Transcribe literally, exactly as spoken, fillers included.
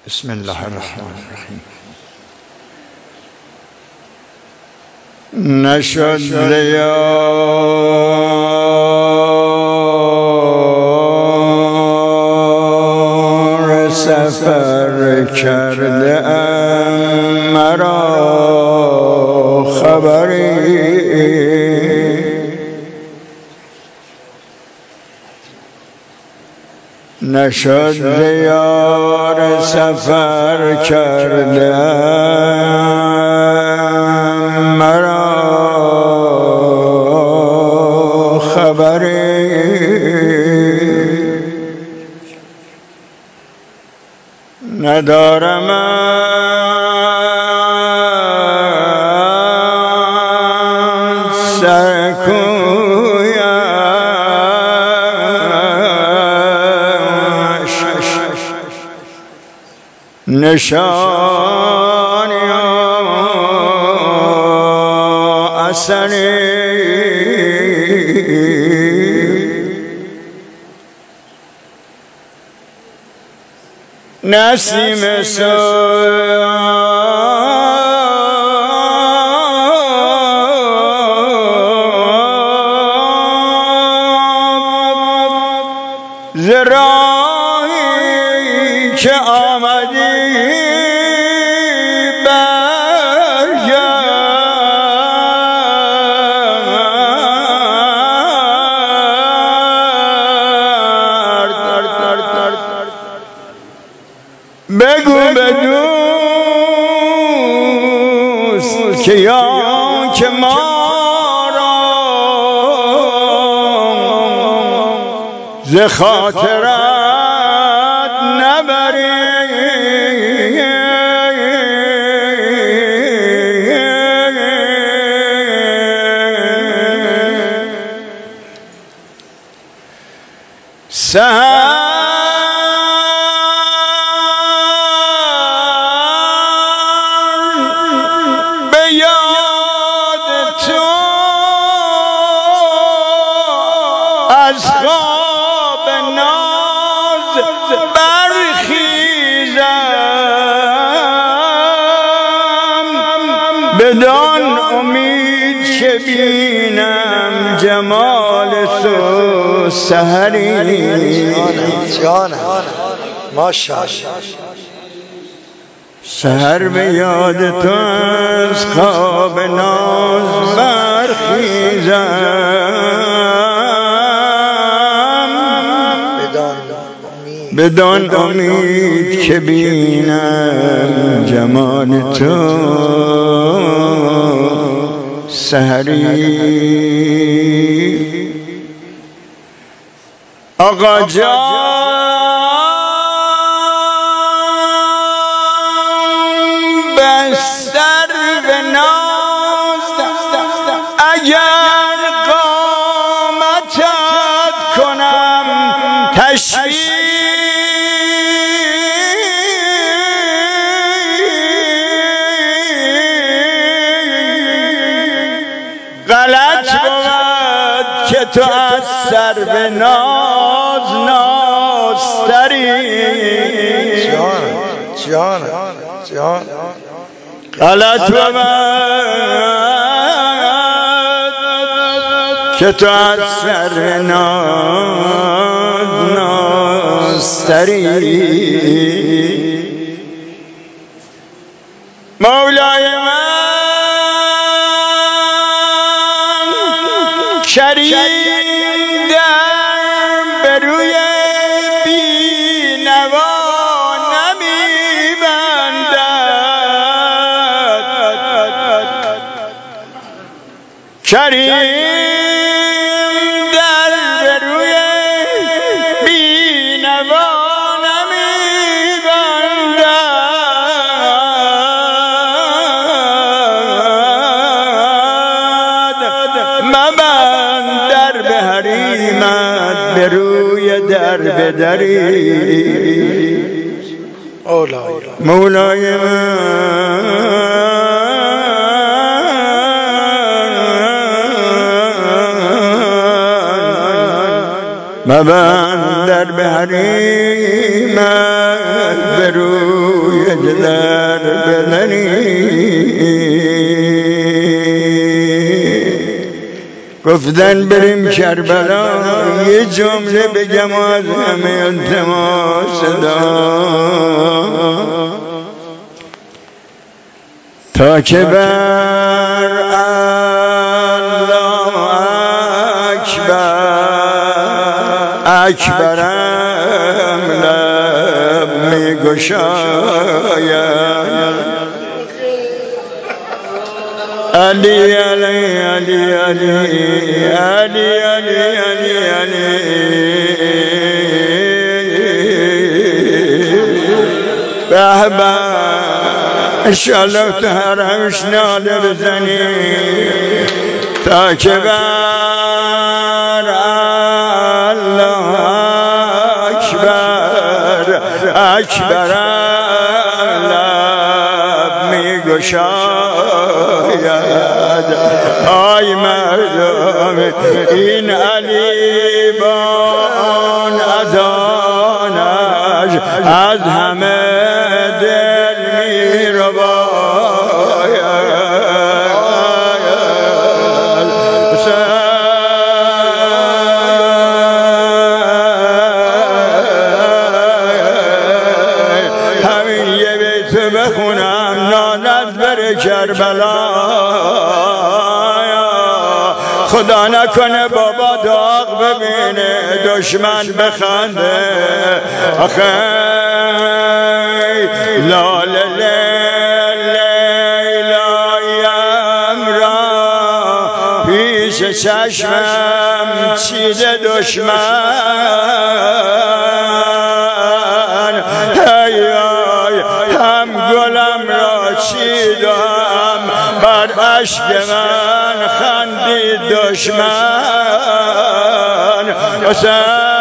بسم الله الرحمن الرحیم. نشد دیار سفر کرده ام مرا خبری، نشد دیار سفر کرده ام مرا خبری، ندارم سرکویش نشانی اثری، نسیم ز راهی که آمدی برگرد، بگو به دوست که یا که ما را ز خاطرت نبری، سحر به یاد تو از خواب ناز برخیزم، بدان امید که بینم جمال تو سحری. جانم ماشاءالله. سحر به یاد تو از خواب ناز برخیزم، بدان امید که بینم جمال تو سحری. آقا جان بستر به ناز اگر قامتت کنم تشویق، غلط بود که تو از سر به ناز نازتری. جان جان جان غلط بود که تو از سر ناز نازتری. مولای من کریم در به روی بینوا نمیبندد، کریم در به روی بینوا نمیبندد، مبند در به حریمت به روی در به دری. مولای من مبند در به حریمت به روی در بزنی. گفتن بریم کربلا، یه جمله بگم از همه التماس دارم تا که بر الله اکبر اکبرم لب می گشاید. علی علی علی علی علی علی علی علی به به انشالله تو حرمش ناله بزنی تا که بر الله اکبر اکبر لب می گشاید. آی مردم این علی با آن اذانش از همه دل می رباید. همین یه بیت بخونم نالت بر کربلا، خدا نکنه بابا داغ ببینه دشمن بخنده. آخه لال لیلایم را پیش چشمم چیده دشمن. ای آی هم گلم را چیدم بر اشک من خندید دشمن.